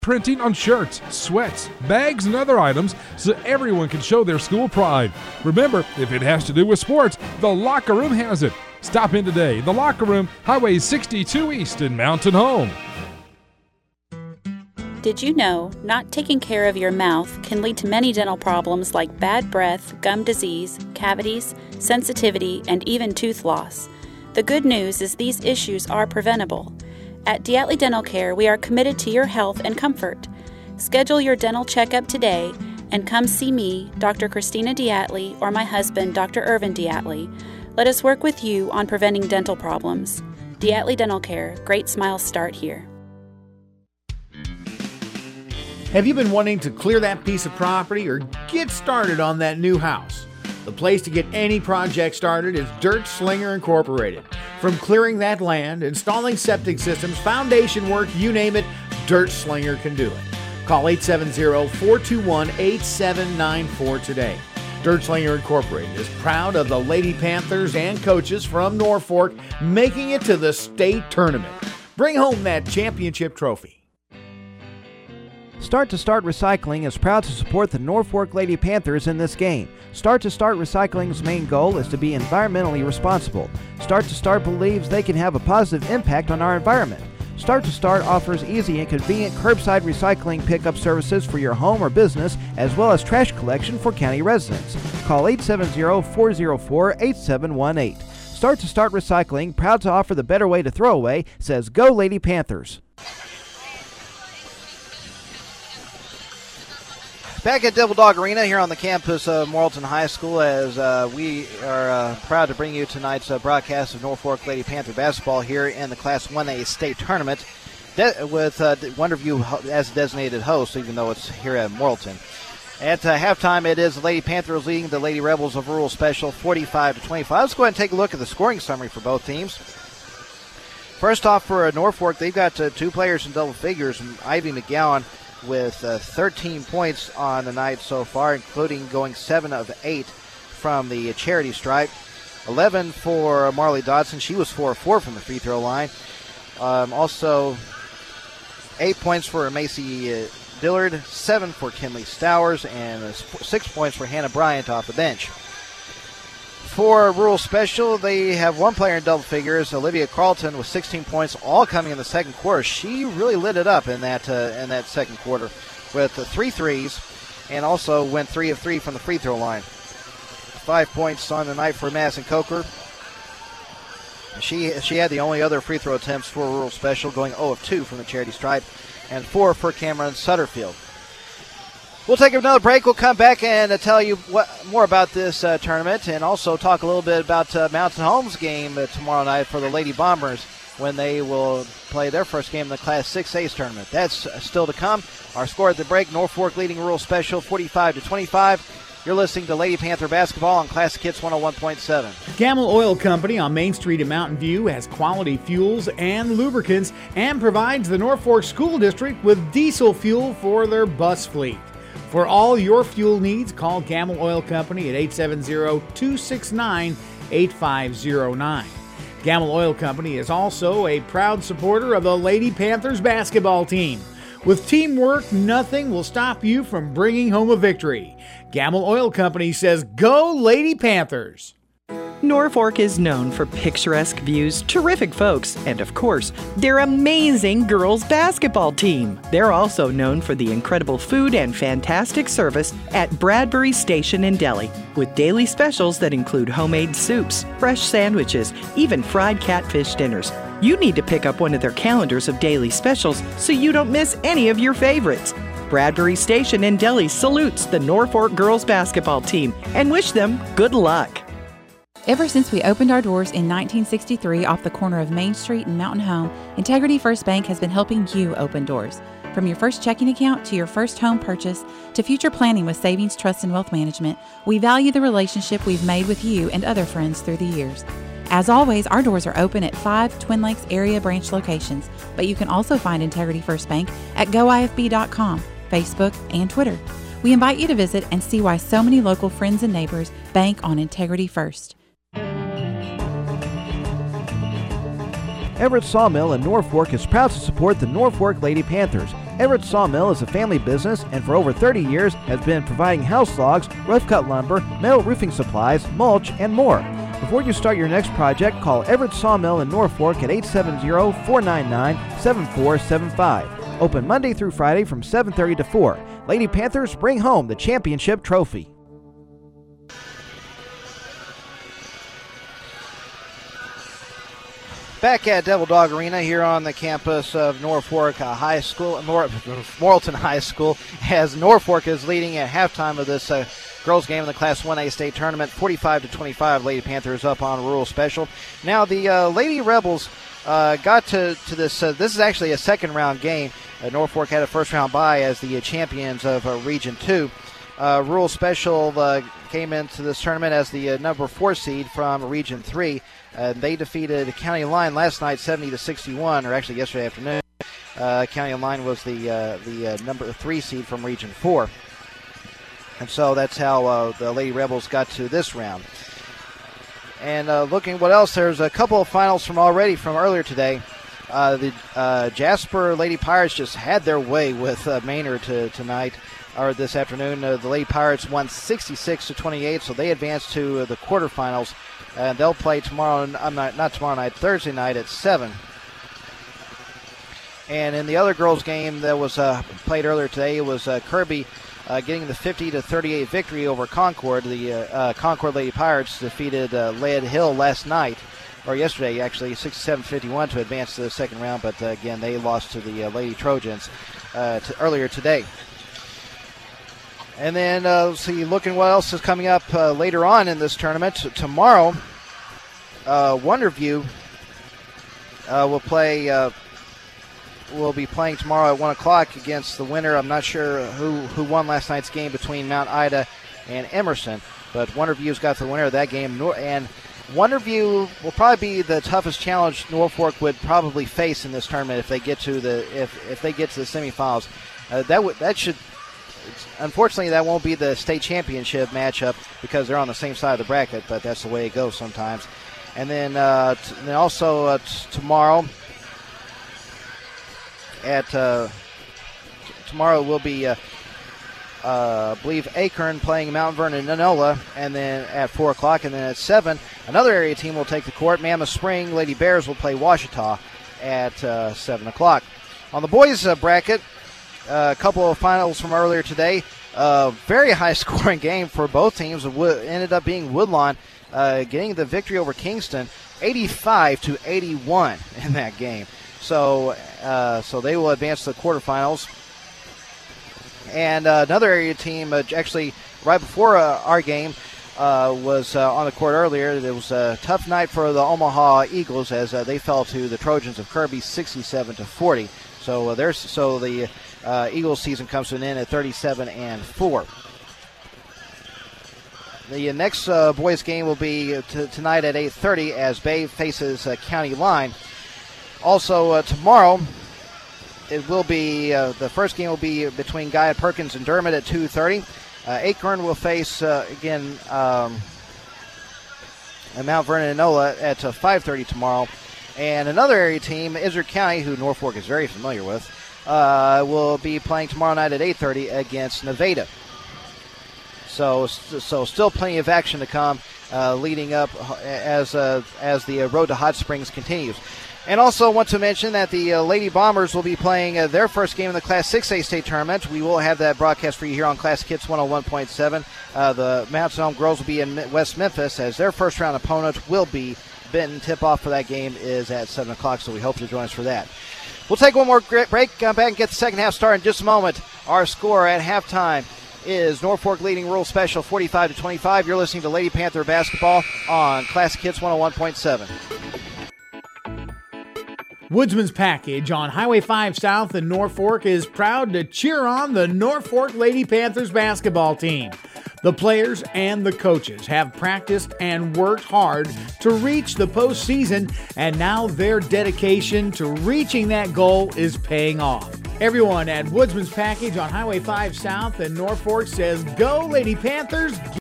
printing on shirts, sweats, bags, and other items so everyone can show their school pride. Remember, if it has to do with sports, the Locker Room has it. Stop in today. The Locker Room, Highway 62 East in Mountain Home. Did you know not taking care of your mouth can lead to many dental problems like bad breath, gum disease, cavities, sensitivity, and even tooth loss? The good news is these issues are preventable. At Diatley Dental Care, we are committed to your health and comfort. Schedule your dental checkup today and come see me, Dr. Christina Diatley, or my husband, Dr. Irvin Diatley. Let us work with you on preventing dental problems. Diatley Dental Care. Great smiles start here. Have you been wanting to clear that piece of property or get started on that new house? The place to get any project started is Dirt Slinger Incorporated. From clearing that land, installing septic systems, foundation work, you name it, Dirt Slinger can do it. Call 870-421-8794 today. Dirt Slinger Incorporated is proud of the Lady Panthers and coaches from Norfolk making it to the state tournament. Bring home that championship trophy. Start to Start Recycling is proud to support the Norfolk Lady Panthers in this game. Start to Start Recycling's main goal is to be environmentally responsible. Start to Start believes they can have a positive impact on our environment. Start to Start offers easy and convenient curbside recycling pickup services for your home or business, as well as trash collection for county residents. Call 870-404-8718. Start to Start Recycling, proud to offer the better way to throw away, says Go Lady Panthers. Back at Devil Dog Arena here on the campus of Morrilton High School as we are proud to bring you tonight's broadcast of Norfolk Lady Panther basketball here in the Class 1A state tournament with Wonderview as a designated host, even though it's here at Morrilton. At halftime, it is the Lady Panthers leading the Lady Rebels of Rural Special 45-25. Let's go ahead and take a look at the scoring summary for both teams. First off, for Norfolk, they've got two players in double figures, Ivy McGowan with 13 points on the night so far, including going 7 of 8 from the charity stripe. 11 for Marley Dodson. She was 4 of 4 from the free throw line. Also, 8 points for Macy Dillard, 7 for Kinley Stowers, and 6 points for Hannah Bryant off the bench. For Rural Special, they have one player in double figures, Olivia Carlton, with 16 points, all coming in the second quarter. She really lit it up in that second quarter with 3 threes, and also went 3 of 3 from the free throw line. 5 points on the night for Madison Coker. She had the only other free throw attempts for Rural Special, going 0 of 2 from the charity stripe, and 4 for Cameron Sutterfield. We'll take another break. We'll come back and tell you more about this tournament, and also talk a little bit about Mountain Home's game tomorrow night for the Lady Bombers when they will play their first game in the Class 6A tournament. That's still to come. Our score at the break, Norfolk leading Rural Special 45-25. You're listening to Lady Panther basketball on Classic Hits 101.7. Camel Oil Company on Main Street in Mountain View has quality fuels and lubricants and provides the Norfolk School District with diesel fuel for their bus fleet. For all your fuel needs, call Camel Oil Company at 870-269-8509. Camel Oil Company is also a proud supporter of the Lady Panthers basketball team. With teamwork, nothing will stop you from bringing home a victory. Camel Oil Company says, Go Lady Panthers! Norfolk is known for picturesque views, terrific folks, and of course, their amazing girls basketball team. They're also known for the incredible food and fantastic service at Bradbury Station and Deli, with daily specials that include homemade soups, fresh sandwiches, even fried catfish dinners. You need to pick up one of their calendars of daily specials so you don't miss any of your favorites. Bradbury Station and Deli salutes the Norfolk girls basketball team and wish them good luck. Ever since we opened our doors in 1963 off the corner of Main Street and Mountain Home, Integrity First Bank has been helping you open doors. From your first checking account to your first home purchase to future planning with savings, trust, and wealth management, we value the relationship we've made with you and other friends through the years. As always, our doors are open at 5 Twin Lakes area branch locations, but you can also find Integrity First Bank at goifb.com, Facebook, and Twitter. We invite you to visit and see why so many local friends and neighbors bank on Integrity First. Everett Sawmill in Norfolk is proud to support the Norfolk Lady Panthers. Everett Sawmill is a family business and for over 30 years has been providing house logs, rough cut lumber, metal roofing supplies, mulch, and more. Before you start your next project, call Everett Sawmill in Norfolk at 870-499-7475. Open Monday through Friday from 7:30 to 4. Lady Panthers bring home the championship trophy. Back at Devil Dog Arena here on the campus of Norfolk High School, Morrilton High School, as Norfolk is leading at halftime of this girls game in the Class 1A state tournament, 45-25. Lady Panthers up on Rural Special. Now the Lady Rebels got to this. This is actually a second round game. Norfolk had a first round bye as the champions of Region 2. Rural Special came into this tournament as the number 4 seed from Region 3. They defeated County Line last night 70-61, or actually yesterday afternoon. County Line was the number 3 seed from Region 4. And so that's how the Lady Rebels got to this round. And looking what else, there's a couple of finals from earlier today. The Jasper Lady Pirates just had their way with Maynard tonight, or this afternoon. The Lady Pirates won 66-28, so they advanced to the quarterfinals. And they'll play tomorrow, not tomorrow night, Thursday night at 7. And in the other girls' game that was played earlier today, it was Kirby getting the 50-38 victory over Concord. The Concord Lady Pirates defeated Lead Hill last night, or yesterday actually, 67-51 to advance to the second round. But again, they lost to the Lady Trojans earlier today. And then let's see, looking what else is coming up later on in this tournament. Tomorrow, Wonderview will be playing tomorrow at 1 o'clock against the winner. I'm not sure who won last night's game between Mount Ida and Emerson, but Wonderview's got the winner of that game. And Wonderview will probably be the toughest challenge Norfolk would probably face in this tournament if they get to the semifinals. Unfortunately, that won't be the state championship matchup because they're on the same side of the bracket, but that's the way it goes sometimes. And then also tomorrow will be, I believe, Acorn playing Mount Vernon Nola, and then at 4 o'clock, and then at 7, another area team will take the court. Mammoth Spring Lady Bears will play Ouachita at 7 o'clock. On the boys' bracket, a couple of finals from earlier today. Very high-scoring game for both teams. Ended up being Woodlawn getting the victory over Kingston, 85-81 in that game. So they will advance to the quarterfinals. And another area team, actually right before our game, was on the court earlier. It was a tough night for the Omaha Eagles as they fell to the Trojans of Kirby, 67-40. So the Eagles season comes to an end at 37-4. The next boys game will be tonight at 8:30 as Bay faces County Line. Also tomorrow, it will be the first game will be between Guy Perkins and Dermott at 2:30. Acorn will face again Mount Vernon Nola at 5:30 tomorrow. And another area team, Izard County, who Norfolk is very familiar with, will be playing tomorrow night at 8:30 against Nevada. So still plenty of action to come leading up as the road to Hot Springs continues. And also want to mention that the Lady Bombers will be playing their first game in the Class 6A state tournament. We will have that broadcast for you here on Classic Hits 101.7. The Mountain Home Girls will be in West Memphis as their first round opponent will be Benton. Tip-off for that game is at 7 o'clock, so we hope to join us for that. We'll take one more break, come back and get the second half started in just a moment. Our score at halftime is Norfolk leading Rural Special 45-25. You're listening to Lady Panther Basketball on Classic Hits 101.7. Woodsman's Package on Highway 5 South in Norfolk is proud to cheer on the Norfolk Lady Panthers basketball team. The players and the coaches have practiced and worked hard to reach the postseason, and now their dedication to reaching that goal is paying off. Everyone at Woodsman's Package on Highway 5 South in Norfolk says, "Go Lady Panthers!"